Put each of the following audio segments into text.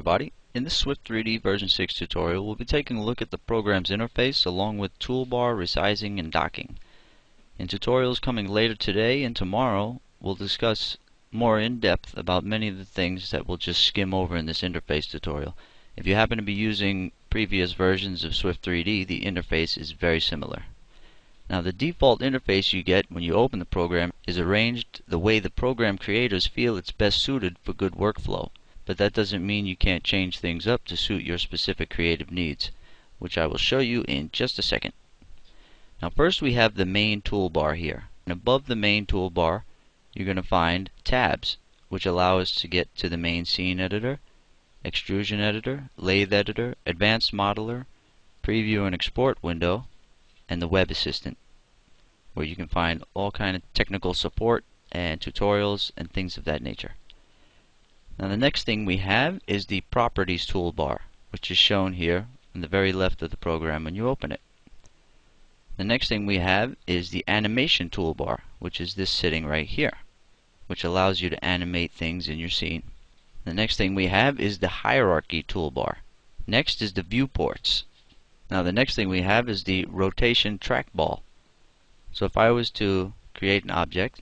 everybody. In this Swift 3D version 6 tutorial, we'll be taking a look at the program's interface along with toolbar, resizing, and docking. In tutorials coming later today and tomorrow, we'll discuss more in depth about many of the things that we'll just skim over in this interface tutorial. If you happen to be using previous versions of Swift 3D, the interface is very similar. Now, the default interface you get when you open the program is arranged the way the program creators feel it's best suited for good workflow. But that doesn't mean you can't change things up to suit your specific creative needs, which I will show you in just a second. Now, first we have the main toolbar here. And above the main toolbar, you're going to find tabs, which allow us to get to the main scene editor, extrusion editor, lathe editor, advanced modeler, preview and export window, and the web assistant, where you can find all kind of technical support and tutorials and things of that nature. Now, the next thing we have is the properties toolbar, which is shown here on the very left of the program when you open it. The next thing we have is the animation toolbar, which is this sitting right here, which allows you to animate things in your scene. The next thing we have is the hierarchy toolbar. Next is the viewports. Now, the next thing we have is the rotation trackball. So if I was to create an object,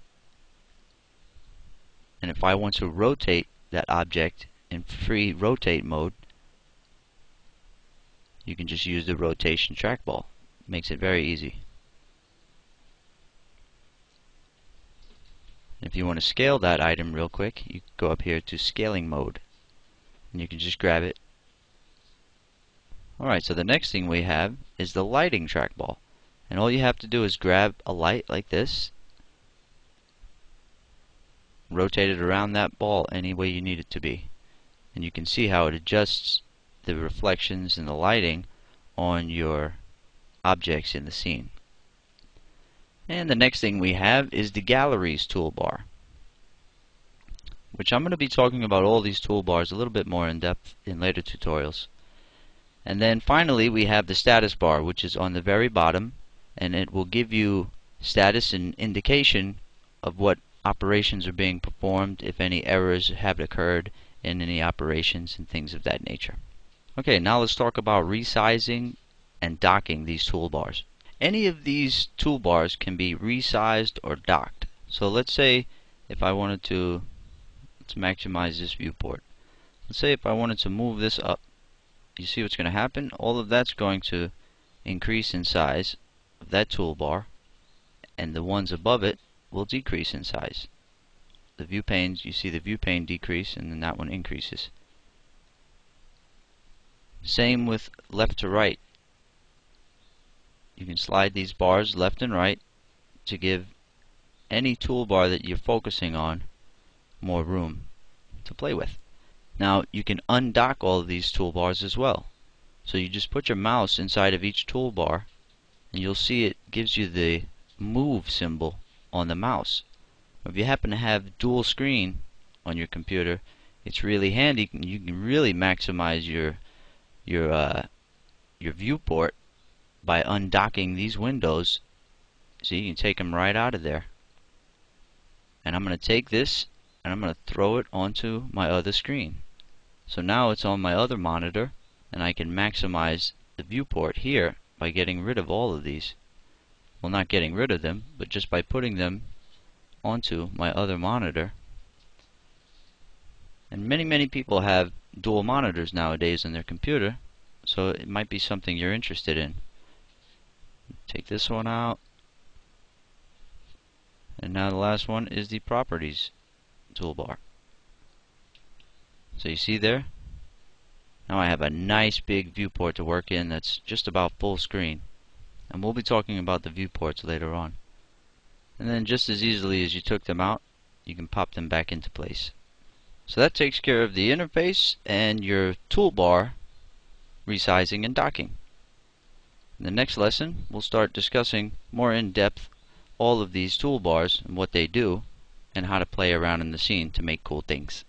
and if I want to rotate that object in free rotate mode, you can just use the rotation trackball. Makes it very easy. If you want to scale that item real quick, you go up here to scaling mode, and you can just grab it. Alright, so the next thing we have is the lighting trackball. And all you have to do is grab a light like this, rotate it around that ball any way you need it to be. And you can see how it adjusts the reflections and the lighting on your objects in the scene. And the next thing we have is the galleries toolbar, which I'm going to be talking about all these toolbars a little bit more in depth in later tutorials. And then finally we have the status bar, which is on the very bottom, and it will give you status and indication of what operations are being performed, if any errors have occurred in any operations and things of that nature. Okay, now let's talk about resizing and docking these toolbars. Any of these toolbars can be resized or docked. So let's say if I wanted to, let's maximize this viewport. Let's say if I wanted to move this up, you see what's going to happen? All of that's going to increase in size of that toolbar, and the ones above it will decrease in size. The view panes, you see the view pane decrease, and then that one increases. Same with left to right. You can slide these bars left and right to give any toolbar that you're focusing on more room to play with. Now, you can undock all of these toolbars as well. So you just put your mouse inside of each toolbar, and you'll see it gives you the move symbol on the mouse. If you happen to have dual screen on your computer, it's really handy. You can really maximize your viewport by undocking these windows. So you can take them right out of there. And I'm going to take this and I'm going to throw it onto my other screen. So now it's on my other monitor, and I can maximize the viewport here by getting rid of all of these. Well, not getting rid of them, but just by putting them onto my other monitor. And many people have dual monitors nowadays on their computer, so it might be something you're interested in. Take this one out, and now the last one is the properties toolbar. So you see there? Now I have a nice big viewport to work in that's just about full screen. And we'll be talking about the viewports later on. And then just as easily as you took them out, you can pop them back into place. So that takes care of the interface and your toolbar resizing and docking. In the next lesson, we'll start discussing more in depth all of these toolbars and what they do and how to play around in the scene to make cool things.